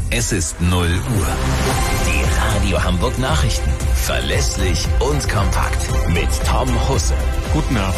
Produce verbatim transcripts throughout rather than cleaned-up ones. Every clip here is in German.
Es ist null Uhr. Die Radio Hamburg Nachrichten. Verlässlich und kompakt. Mit Tom Husse. Guten Abend.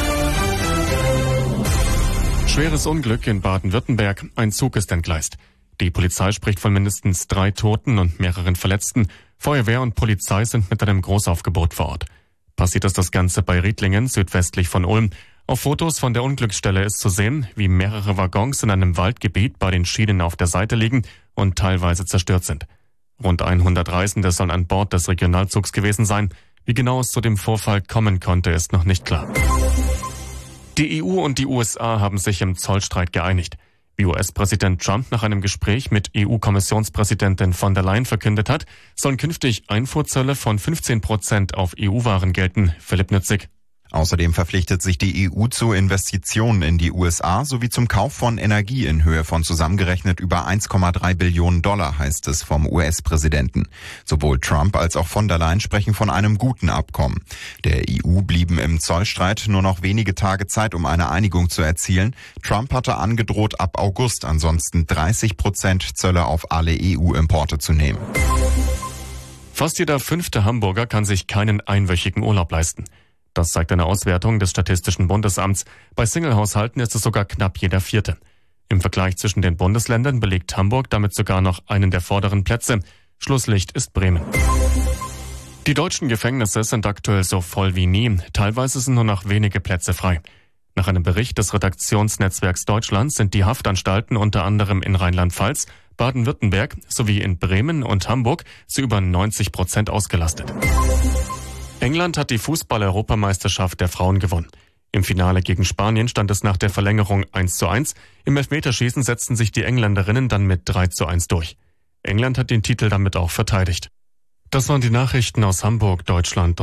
Schweres Unglück in Baden-Württemberg. Ein Zug ist entgleist. Die Polizei spricht von mindestens drei Toten und mehreren Verletzten. Feuerwehr und Polizei sind mit einem Großaufgebot vor Ort. Passiert ist das Ganze bei Riedlingen, südwestlich von Ulm. Auf Fotos von der Unglücksstelle ist zu sehen, wie mehrere Waggons in einem Waldgebiet bei den Schienen auf der Seite liegen und teilweise zerstört sind. Rund hundert Reisende sollen an Bord des Regionalzugs gewesen sein. Wie genau es zu dem Vorfall kommen konnte, ist noch nicht klar. Die E U und die U S A haben sich im Zollstreit geeinigt. Wie U S-Präsident Trump nach einem Gespräch mit E U-Kommissionspräsidentin von der Leyen verkündet hat, sollen künftig Einfuhrzölle von fünfzehn Prozent auf E U-Waren gelten. Philipp Nützig. Außerdem verpflichtet sich die E U zu Investitionen in die U S A sowie zum Kauf von Energie in Höhe von zusammengerechnet über eins Komma drei Billionen Dollar, heißt es vom U S-Präsidenten. Sowohl Trump als auch von der Leyen sprechen von einem guten Abkommen. Der E U blieben im Zollstreit nur noch wenige Tage Zeit, um eine Einigung zu erzielen. Trump hatte angedroht, ab August ansonsten dreißig Prozent Zölle auf alle E U-Importe zu nehmen. Fast jeder fünfte Hamburger kann sich keinen einwöchigen Urlaub leisten. Das zeigt eine Auswertung des Statistischen Bundesamts. Bei Singlehaushalten ist es sogar knapp jeder Vierte. Im Vergleich zwischen den Bundesländern belegt Hamburg damit sogar noch einen der vorderen Plätze. Schlusslicht ist Bremen. Die deutschen Gefängnisse sind aktuell so voll wie nie. Teilweise sind nur noch wenige Plätze frei. Nach einem Bericht des Redaktionsnetzwerks Deutschland sind die Haftanstalten unter anderem in Rheinland-Pfalz, Baden-Württemberg sowie in Bremen und Hamburg zu über neunzig Prozent ausgelastet. England hat die Fußball-Europameisterschaft der Frauen gewonnen. Im Finale gegen Spanien stand es nach der Verlängerung eins zu eins. Im Elfmeterschießen setzten sich die Engländerinnen dann mit drei zu eins durch. England hat den Titel damit auch verteidigt. Das waren die Nachrichten aus Hamburg, Deutschland.